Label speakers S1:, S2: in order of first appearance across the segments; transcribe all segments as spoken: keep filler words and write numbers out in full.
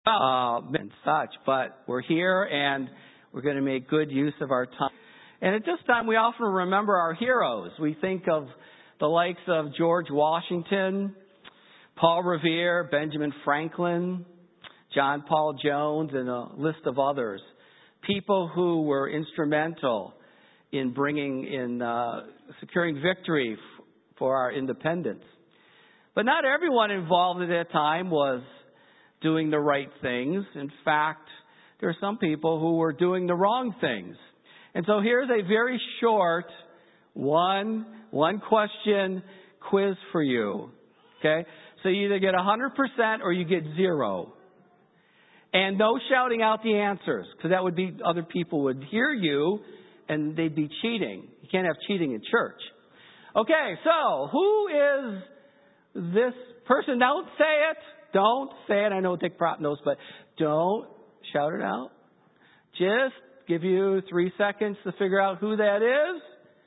S1: uh, and such, but we're here and we're going to make good use of our time. And at this time, we often remember our heroes. We think of the likes of George Washington, Paul Revere, Benjamin Franklin, John Paul Jones, and a list of others. People who were instrumental in bringing in, uh, securing victory f- for our independence. But not everyone involved at that time was doing the right things. In fact, there are some people who were doing the wrong things. And so here's a very short one, one question quiz for you. Okay? So you either get one hundred percent or you get zero. And no shouting out the answers, because that would be, other people would hear you and they'd be cheating. You can't have cheating in church. Okay, so who is this person? Don't say it. Don't say it. I know Dick Prop knows, but don't shout it out. Just give you three seconds to figure out who that is.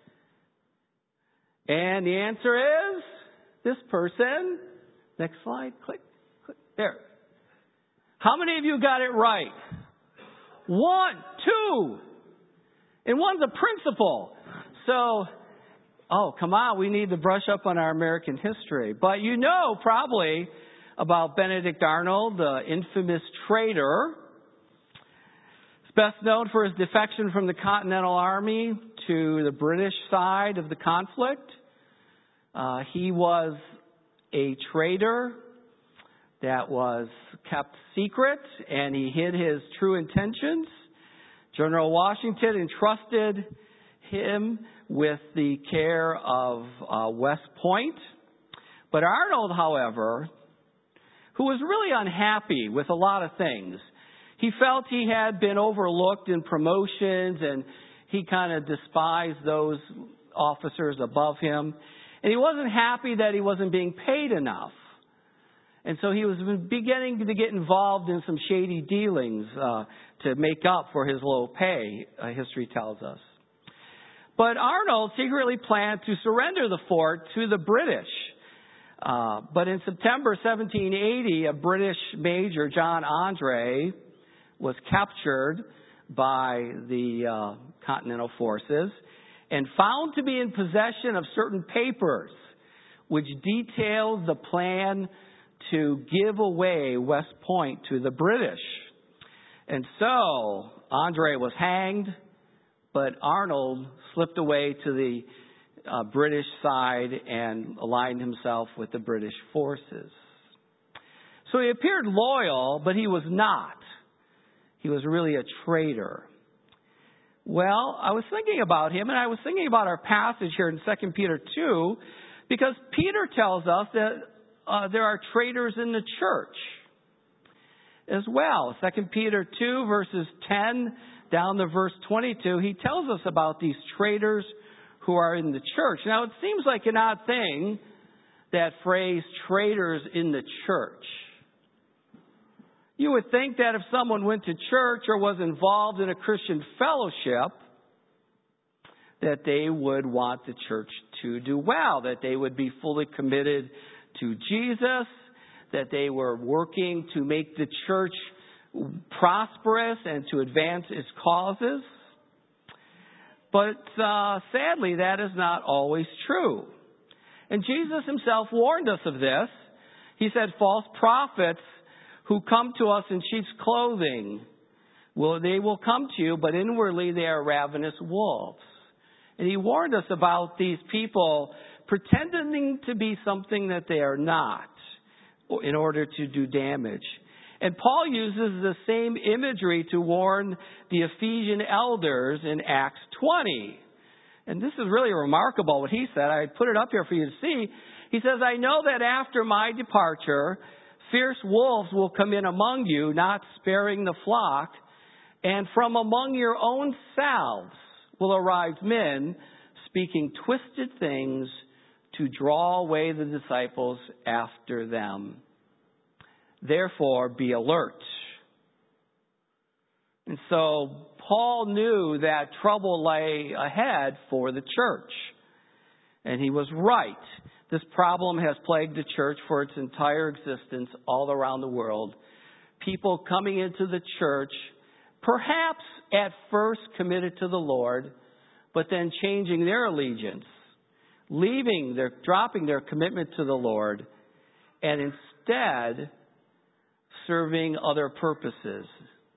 S1: And the answer is this person. Next slide. Click. Click. There. How many of you got it right? One, two. And one's a principal. So, oh, come on. We need to brush up on our American history. But you know probably about Benedict Arnold, the infamous traitor. He's best known for his defection from the Continental Army to the British side of the conflict. Uh, he was a traitor that was kept secret, and he hid his true intentions. General Washington entrusted him with the care of uh, West Point. But Arnold, however, who was really unhappy with a lot of things, he felt he had been overlooked in promotions, and he kind of despised those officers above him. And he wasn't happy that he wasn't being paid enough. And so he was beginning to get involved in some shady dealings uh, to make up for his low pay, uh, history tells us. But Arnold secretly planned to surrender the fort to the British. Uh, but in September seventeen eighty, a British major, John Andre, was captured by the uh, Continental Forces and found to be in possession of certain papers which detailed the plan to give away West Point to the British. And so Andre was hanged, but Arnold slipped away to the uh, British side and aligned himself with the British forces. So he appeared loyal, but he was not. He was really a traitor. Well, I was thinking about him, and I was thinking about our passage here in Second Peter two, because Peter tells us that Uh, there are traitors in the church as well. Second Peter two, verses ten down to verse twenty-two, he tells us about these traitors who are in the church. Now, it seems like an odd thing, that phrase, traitors in the church. You would think that if someone went to church or was involved in a Christian fellowship, that they would want the church to do well, that they would be fully committed to Jesus, that they were working to make the church prosperous and to advance its causes. But uh, sadly, that is not always true. And Jesus himself warned us of this. He said, false prophets who come to us in sheep's clothing, will they will come to you, but inwardly they are ravenous wolves. And he warned us about these people pretending to be something that they are not in order to do damage. And Paul uses the same imagery to warn the Ephesian elders in Acts twenty. And this is really remarkable what he said. I put it up here for you to see. He says, I know that after my departure, fierce wolves will come in among you, not sparing the flock, and from among your own selves will arise men speaking twisted things to draw away the disciples after them. Therefore, be alert. And so Paul knew that trouble lay ahead for the church. And he was right. This problem has plagued the church for its entire existence all around the world. people coming into the church, perhaps at first committed to the Lord, but then changing their allegiance, leaving their, dropping their commitment to the Lord, and instead serving other purposes.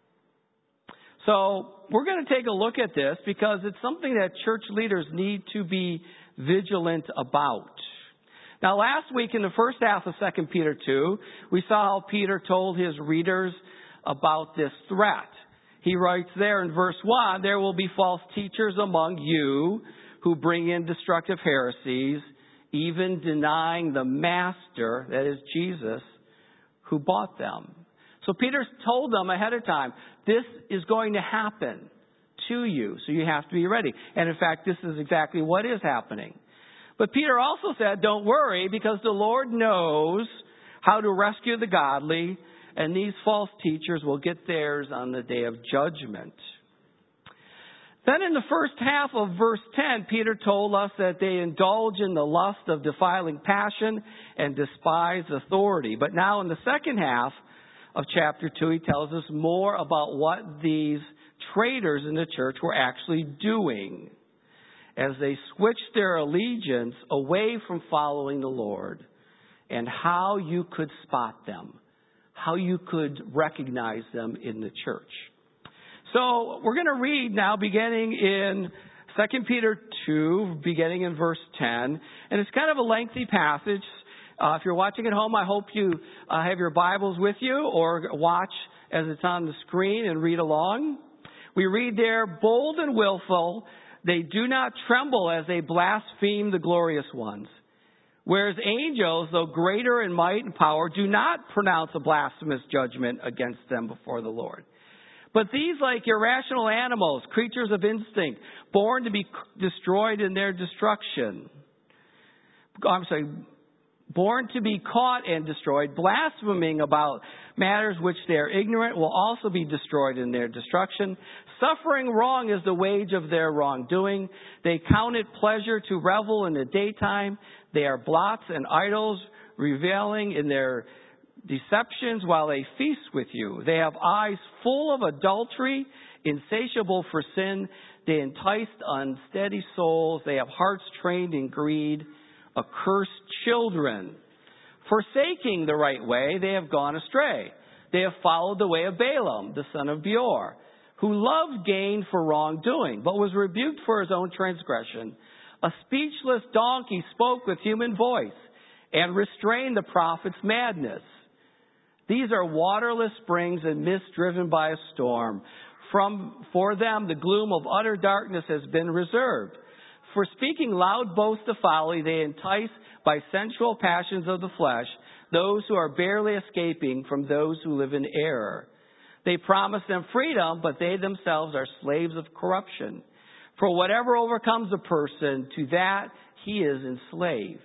S1: So we're going to take a look at this because it's something that church leaders need to be vigilant about. Now, last week in the first half of Second Peter two, we saw how Peter told his readers about this threat. He writes there in verse one, there will be false teachers among you who bring in destructive heresies, even denying the master, that is Jesus, who bought them. So Peter told them ahead of time, this is going to happen to you, so you have to be ready. And in fact, this is exactly what is happening. But Peter also said, don't worry, because the Lord knows how to rescue the godly, and these false teachers will get theirs on the day of judgment. Then in the first half of verse ten, Peter told us that they indulge in the lust of defiling passion and despise authority. But now in the second half of chapter two, he tells us more about what these traitors in the church were actually doing as they switched their allegiance away from following the Lord, and how you could spot them, how you could recognize them in the church. So we're going to read now beginning in Second Peter two, beginning in verse ten. And it's kind of a lengthy passage. Uh, if you're watching at home, I hope you uh, have your Bibles with you or watch as it's on the screen and read along. We read there, bold and willful, they do not tremble as they blaspheme the glorious ones. Whereas angels, though greater in might and power, do not pronounce a blasphemous judgment against them before the Lord. But these, like irrational animals, creatures of instinct, born to be destroyed in their destruction. I'm sorry, born to be caught and destroyed, blaspheming about matters which they are ignorant, will also be destroyed in their destruction. Suffering wrong is the wage of their wrongdoing. They count it pleasure to revel in the daytime. They are blots and idols, reveling in their deceptions while they feast with you. They have eyes full of adultery, insatiable for sin. They entice unsteady souls. They have hearts trained in greed, accursed children. Forsaking the right way, they have gone astray. They have followed the way of Balaam, the son of Beor, who loved gain for wrongdoing, but was rebuked for his own transgression. A speechless donkey spoke with human voice and restrained the prophet's madness. These are waterless springs and mist driven by a storm. From, for them, the gloom of utter darkness has been reserved. For speaking loud boasts of folly, they entice by sensual passions of the flesh those who are barely escaping from those who live in error. They promise them freedom, but they themselves are slaves of corruption. For whatever overcomes a person, to that he is enslaved.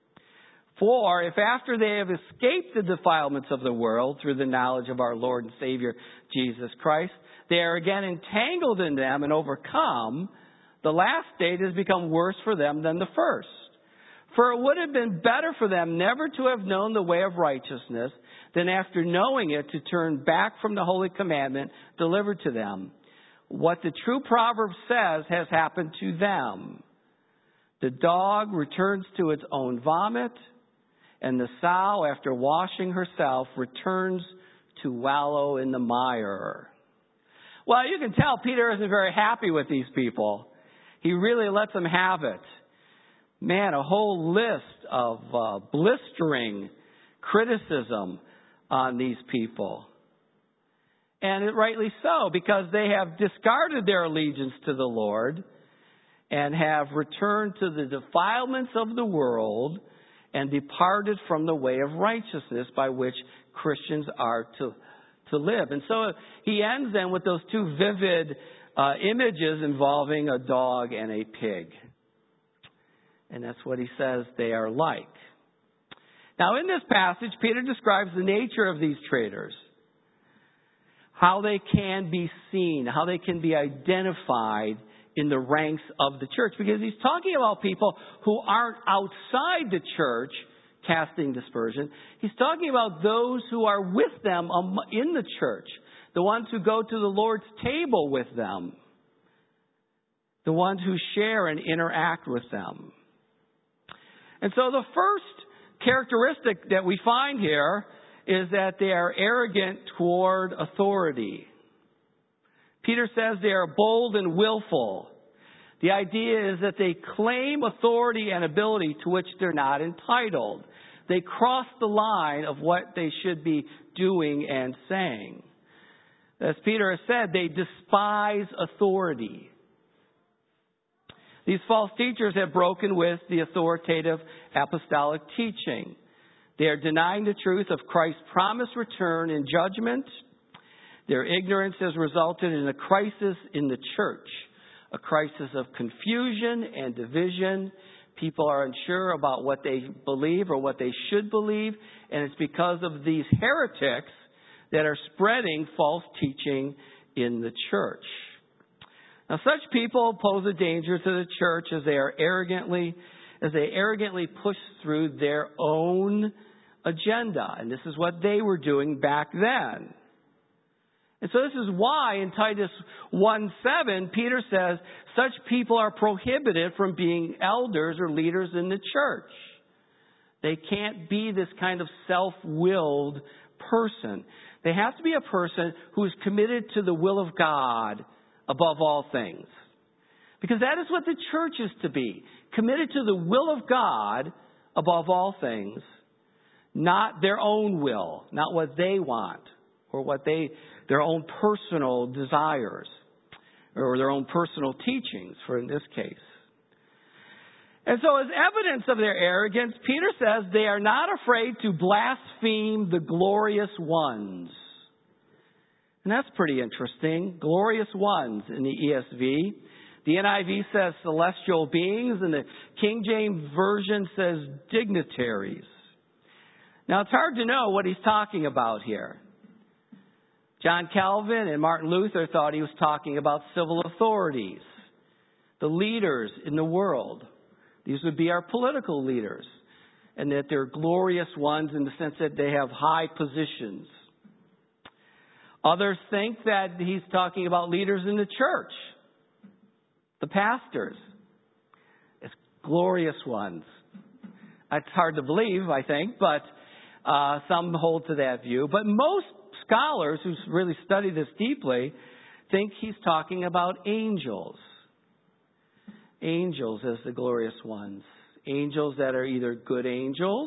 S1: For if after they have escaped the defilements of the world through the knowledge of our Lord and Savior Jesus Christ, they are again entangled in them and overcome, the last state has become worse for them than the first. For it would have been better for them never to have known the way of righteousness than after knowing it to turn back from the holy commandment delivered to them. What the true proverb says has happened to them. The dog returns to its own vomit, and the sow, after washing herself, returns to wallow in the mire. Well, you can tell Peter isn't very happy with these people. He really lets them have it. Man, a whole list of uh, blistering criticism on these people. And it, rightly so, because they have discarded their allegiance to the Lord and have returned to the defilements of the world and departed from the way of righteousness by which Christians are to, to live. And so he ends then with those two vivid uh, images involving a dog and a pig. And that's what he says they are like. Now, in this passage, Peter describes the nature of these traitors, how they can be seen, how they can be identified in the ranks of the church. Because he's talking about people who aren't outside the church casting dispersion. He's talking about those who are with them in the church, the ones who go to the Lord's table with them, the ones who share and interact with them. And so the first characteristic that we find here is that they are arrogant toward authority. Peter says they are bold and willful. The idea is that they claim authority and ability to which they're not entitled. They cross the line of what they should be doing and saying. As Peter has said, they despise authority. These false teachers have broken with the authoritative apostolic teaching. They are denying the truth of Christ's promised return and judgment. Their ignorance has resulted in a crisis in the church, a crisis of confusion and division. People are unsure about what they believe or what they should believe, and it's because of these heretics that are spreading false teaching in the church. Now, such people pose a danger to the church as they are arrogantly, as they arrogantly push through their own agenda, and this is what they were doing back then. And so this is why in Titus one seven, Peter says, such people are prohibited from being elders or leaders in the church. They can't be this kind of self-willed person. They have to be a person who is committed to the will of God above all things. Because that is what the church is to be. Committed to the will of God above all things. Not their own will. Not what they want. Or what they, their own personal desires. Or their own personal teachings, for in this case. And so as evidence of their arrogance, Peter says they are not afraid to blaspheme the glorious ones. And that's pretty interesting. Glorious ones in the E S V. The N I V says celestial beings, and the King James Version says dignitaries. Now, it's hard to know what he's talking about here. John Calvin and Martin Luther thought he was talking about civil authorities, the leaders in the world. These would be our political leaders, and that they're glorious ones in the sense that they have high positions. Others think that he's talking about leaders in the church, the pastors, as glorious ones. That's hard to believe, I think, but uh, some hold to that view. But most scholars who really study this deeply think he's talking about angels. Angels as the glorious ones. Angels that are either good angels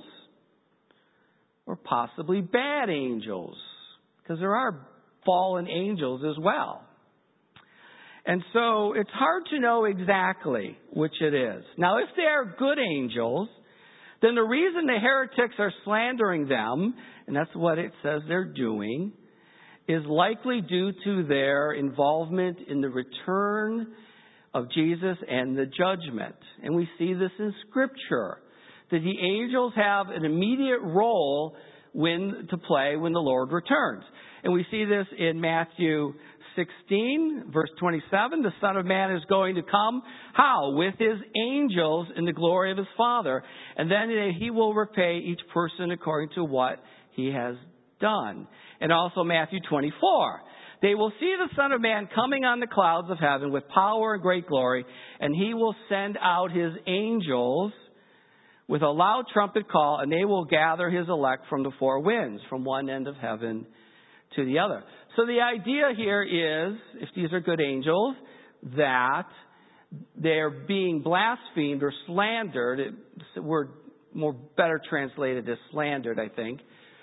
S1: or possibly bad angels. Because there are fallen angels as well. And so it's hard to know exactly which it is. Now, if they are good angels, then the reason the heretics are slandering them, and that's what it says they're doing, is likely due to their involvement in the return of Jesus and the judgment. And we see this in Scripture, that the angels have an immediate role when to play when the Lord returns. And we see this in Matthew sixteen, verse twenty-seven. The Son of Man is going to come. How? With his angels in the glory of his Father. And then he will repay each person according to what he has done. And also Matthew twenty-four. They will see the Son of Man coming on the clouds of heaven with power and great glory. And he will send out his angels with a loud trumpet call. And they will gather his elect from the four winds, from one end of heaven to the other. So the idea here is, if these are good angels, that they're being blasphemed or slandered. It's a word more better translated as slandered, I think,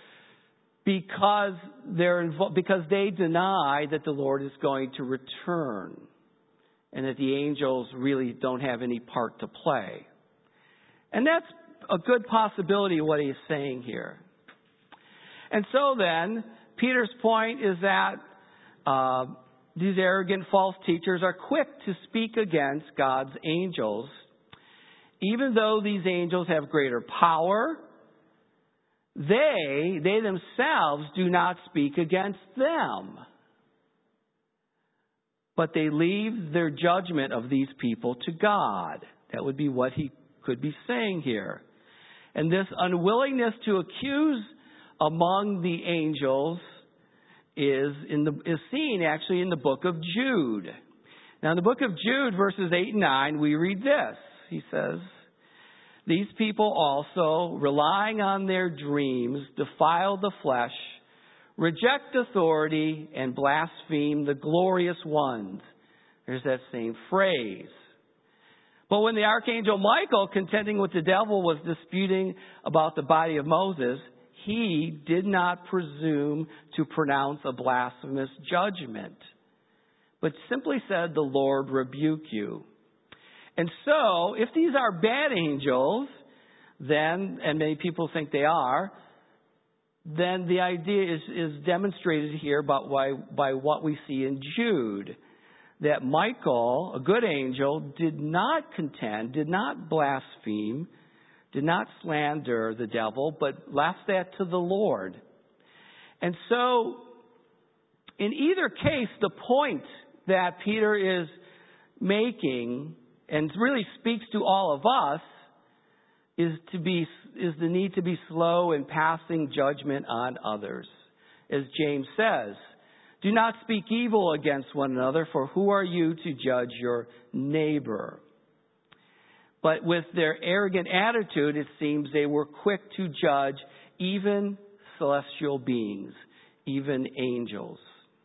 S1: because they're invo- because they deny that the Lord is going to return, and that the angels really don't have any part to play. And that's a good possibility of what he's saying here. And so then, Peter's point is that uh, these arrogant false teachers are quick to speak against God's angels, even though these angels have greater power. They, they themselves do not speak against them, but they leave their judgment of these people to God. That would be what he could be saying here. And this unwillingness to accuse among the angels is in the is seen actually in the book of Jude. Now in the book of Jude, verses eight and nine, we read this. He says, "These people also, relying on their dreams, defile the flesh, reject authority, and blaspheme the glorious ones." There's that same phrase. But when the archangel Michael, contending with the devil, was disputing about the body of Moses, he did not presume to pronounce a blasphemous judgment, but simply said, "The Lord rebuke you." And so, if these are bad angels, then, and many people think they are, then the idea is, is demonstrated here by, by, by what we see in Jude. That Michael, a good angel, did not contend, did not blaspheme, did not slander the devil, but left that to the Lord. And so, in either case, the point that Peter is making, and really speaks to all of us, is to be is the need to be slow in passing judgment on others. As James says, "Do not speak evil against one another, for who are you to judge your neighbor?" But with their arrogant attitude, it seems they were quick to judge even celestial beings, even angels.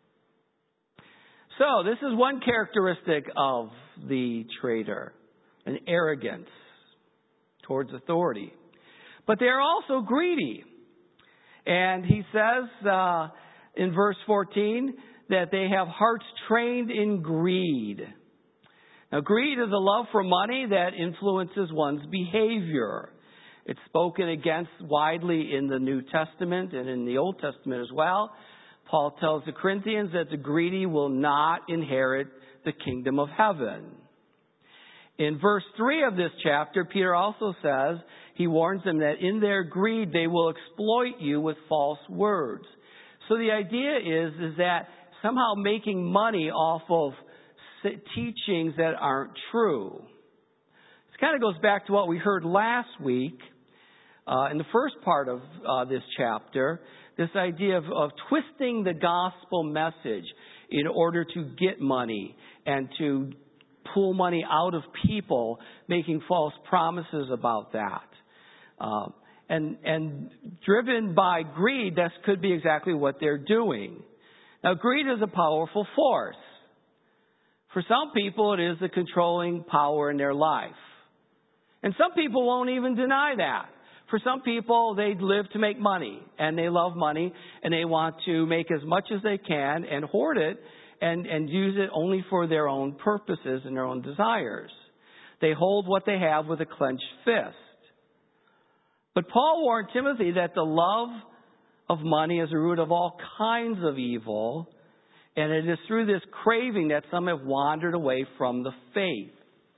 S1: So this is one characteristic of the traitor, an arrogance towards authority. But they're also greedy. And he says uh, in verse fourteen that they have hearts trained in greed. Now, greed is a love for money that influences one's behavior. It's spoken against widely in the New Testament and in the Old Testament as well. Paul tells the Corinthians that the greedy will not inherit the kingdom of heaven. In verse three of this chapter, Peter also says, he warns them that in their greed they will exploit you with false words. So the idea is, is that somehow making money off of teachings that aren't true. This kind of goes back to what we heard last week uh, in the first part of uh, this chapter, this idea of, of twisting the gospel message in order to get money and to pull money out of people, making false promises about that. Um, and, and driven by greed, that could be exactly what they're doing. Now, greed is a powerful force. For some people, it is the controlling power in their life. And some people won't even deny that. For some people, they live to make money, and they love money, and they want to make as much as they can and hoard it and, and use it only for their own purposes and their own desires. They hold what they have with a clenched fist. But Paul warned Timothy that the love of money is the root of all kinds of evil, and it is through this craving that some have wandered away from the faith.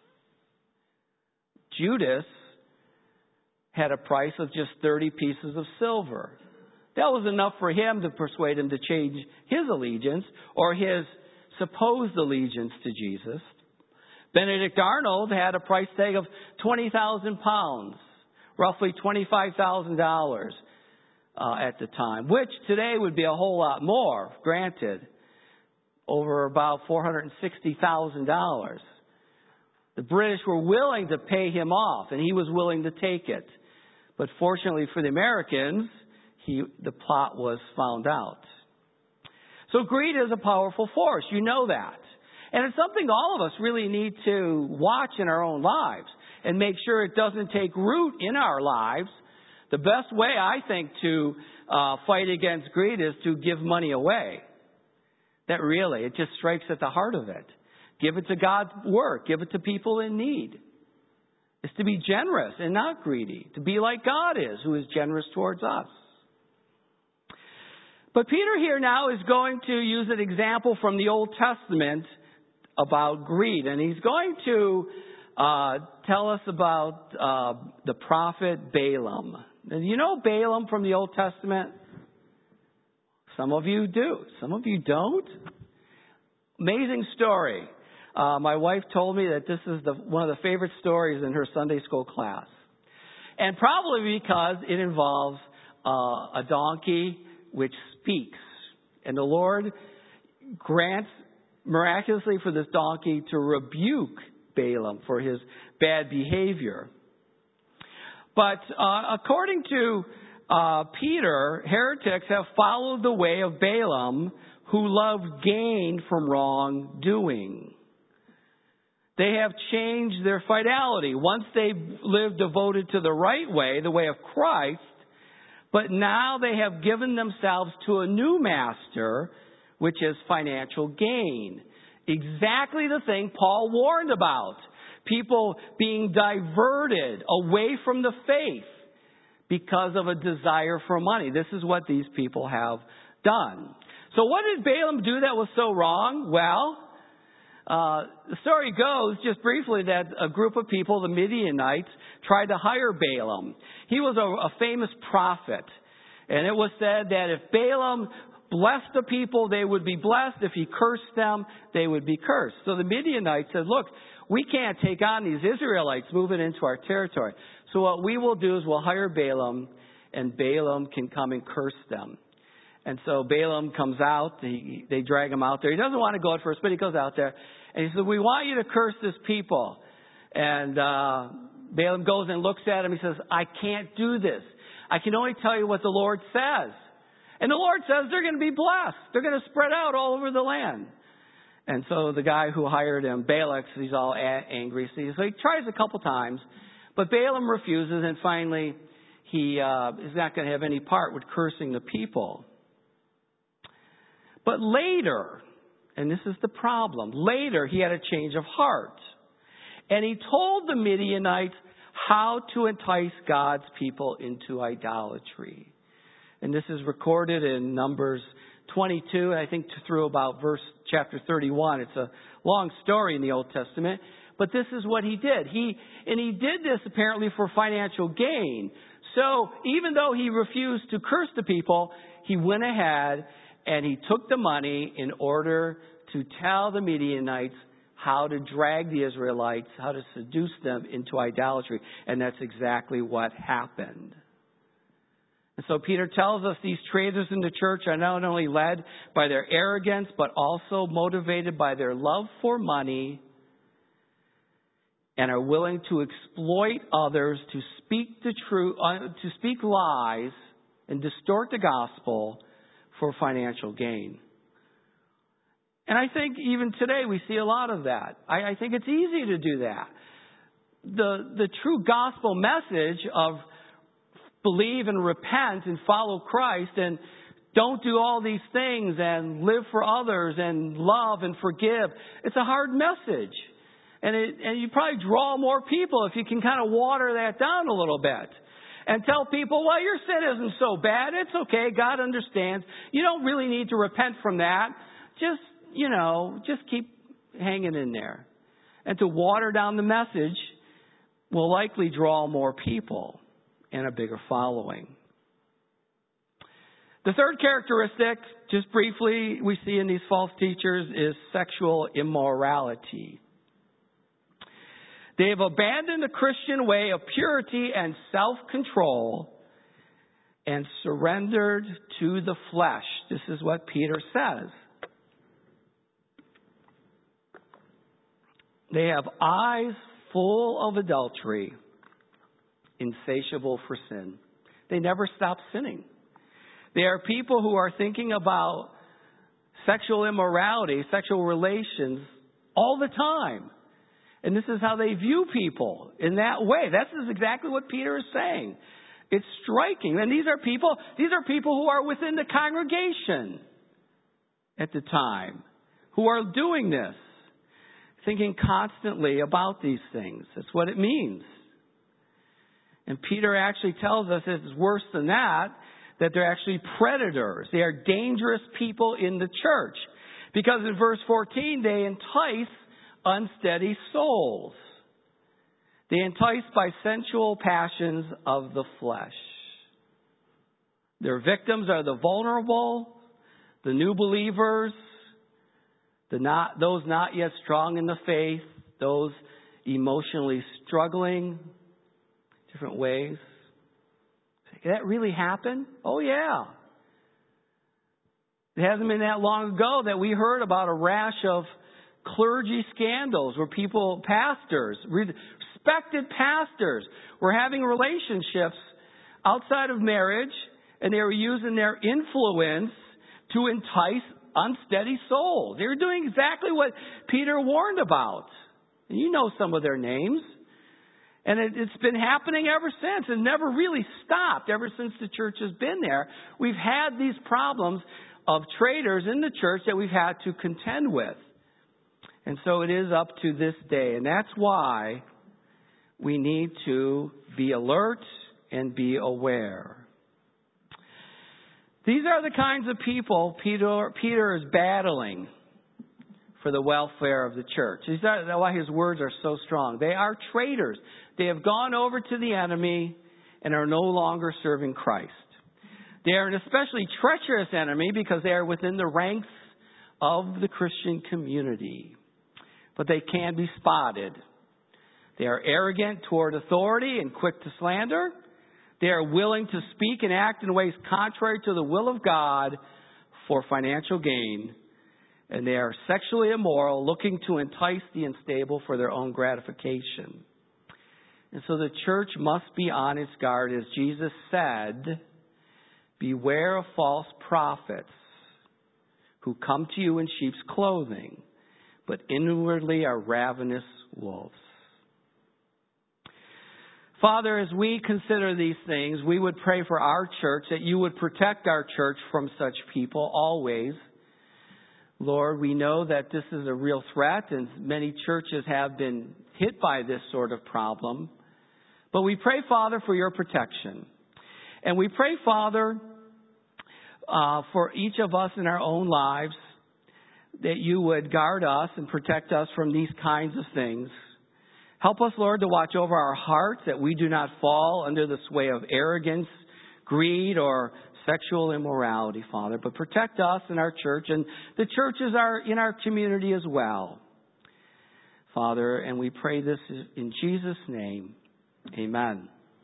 S1: Judas had a price of just thirty pieces of silver. That was enough for him to persuade him to change his allegiance or his supposed allegiance to Jesus. Benedict Arnold had a price tag of twenty thousand pounds, roughly twenty-five thousand dollars uh, at the time, which today would be a whole lot more, granted. Over about four hundred sixty thousand dollars. The British were willing to pay him off, and he was willing to take it. But fortunately for the Americans, he, the plot was found out. So greed is a powerful force. You know that. And it's something all of us really need to watch in our own lives and make sure it doesn't take root in our lives. The best way, I think, to uh, fight against greed is to give money away. That really, it just strikes at the heart of it. Give it to God's work. Give it to people in need. It's to be generous and not greedy. To be like God is, who is generous towards us. But Peter here now is going to use an example from the Old Testament about greed. And he's going to uh, tell us about uh, the prophet Balaam. And you know Balaam from the Old Testament? Some of you do. Some of you don't. Amazing story. Uh, my wife told me that this is the, one of the favorite stories in her Sunday school class. And probably because it involves uh, a donkey which speaks. And the Lord grants miraculously for this donkey to rebuke Balaam for his bad behavior. But uh, according to uh, Peter, heretics have followed the way of Balaam, who loved gain from wrongdoing. They have changed their fidelity. Once they lived devoted to the right way, the way of Christ, but now they have given themselves to a new master, which is financial gain. Exactly the thing Paul warned about. People being diverted away from the faith because of a desire for money. This is what these people have done. So what did Balaam do that was so wrong? Well, uh, the story goes, just briefly, that a group of people, the Midianites, tried to hire Balaam. He was a, a famous prophet. And it was said that if Balaam blessed the people, they would be blessed. If he cursed them, they would be cursed. So the Midianites said, look, we can't take on these Israelites moving into our territory. So what we will do is we'll hire Balaam, and Balaam can come and curse them. And so Balaam comes out. He, they drag him out there. He doesn't want to go at first, but he goes out there. And he says, we want you to curse this people. And uh, Balaam goes and looks at him. He says, I can't do this. I can only tell you what the Lord says. And the Lord says they're going to be blessed. They're going to spread out all over the land. And so the guy who hired him, Balak, he's all a- angry. So he tries a couple times. But Balaam refuses. And finally, he uh, is not going to have any part with cursing the people. But later, and this is the problem, later he had a change of heart. And he told the Midianites how to entice God's people into idolatry. And this is recorded in Numbers twenty-two, I think through about verse chapter thirty-one. It's a long story in the Old Testament. But this is what he did. He and he did this apparently for financial gain. So even though he refused to curse the people, he went ahead and he took the money in order to tell the Midianites how to drag the Israelites, how to seduce them into idolatry. And that's exactly what happened. And so Peter tells us these traitors in the church are not only led by their arrogance, but also motivated by their love for money and are willing to exploit others to speak the truth, uh, to speak lies and distort the gospel for financial gain. And I think even today we see a lot of that. I, I think it's easy to do that. The, the true gospel message of believe and repent and follow Christ and don't do all these things and live for others and love and forgive. It's a hard message. And, it, and you probably draw more people if you can kind of water that down a little bit. And tell people, well, your sin isn't so bad. It's okay. God understands. You don't really need to repent from that. Just, you know, just keep hanging in there. And to water down the message will likely draw more people and a bigger following. The third characteristic, just briefly, we see in these false teachers is sexual immorality. They have abandoned the Christian way of purity and self-control and surrendered to the flesh. This is what Peter says. They have eyes full of adultery, insatiable for sin. They never stop sinning. They are people who are thinking about sexual immorality, sexual relations all the time. And this is how they view people in that way. This is exactly what Peter is saying. It's striking. And these are people, these are people who are within the congregation at the time, who are doing this, thinking constantly about these things. That's what it means. And Peter actually tells us it's worse than that, that they're actually predators. They are dangerous people in the church. Because in verse fourteen, they entice unsteady souls. They entice by sensual passions of the flesh. Their victims are the vulnerable, the new believers, the not, those not yet strong in the faith, those emotionally struggling different ways. that really happened? Oh, yeah. It hasn't been that long ago that we heard about a rash of clergy scandals where people, pastors, respected pastors, were having relationships outside of marriage, and they were using their influence to entice unsteady souls. They were doing exactly what Peter warned about. And you know some of their names. And it, it's been happening ever since. It never really stopped ever since the church has been there. We've had these problems of traitors in the church that we've had to contend with. And so it is up to this day. And that's why we need to be alert and be aware. These are the kinds of people Peter, Peter is battling for the welfare of the church. These are why his words are so strong. They are traitors. They have gone over to the enemy and are no longer serving Christ. They are an especially treacherous enemy because they are within the ranks of the Christian community. But they can be spotted. They are arrogant toward authority and quick to slander. They are willing to speak and act in ways contrary to the will of God for financial gain. And they are sexually immoral, looking to entice the unstable for their own gratification. And so the church must be on its guard. As Jesus said, beware of false prophets who come to you in sheep's clothing, but inwardly are ravenous wolves. Father, as we consider these things, we would pray for our church, that you would protect our church from such people always. Lord, we know that this is a real threat, and many churches have been hit by this sort of problem. But we pray, Father, for your protection. And we pray, Father, uh, for each of us in our own lives, that you would guard us and protect us from these kinds of things. Help us, Lord, to watch over our hearts, that we do not fall under the sway of arrogance, greed, or sexual immorality, Father. But protect us in our church, and the churches are in our community as well, Father. And we pray this in Jesus' name. Amen.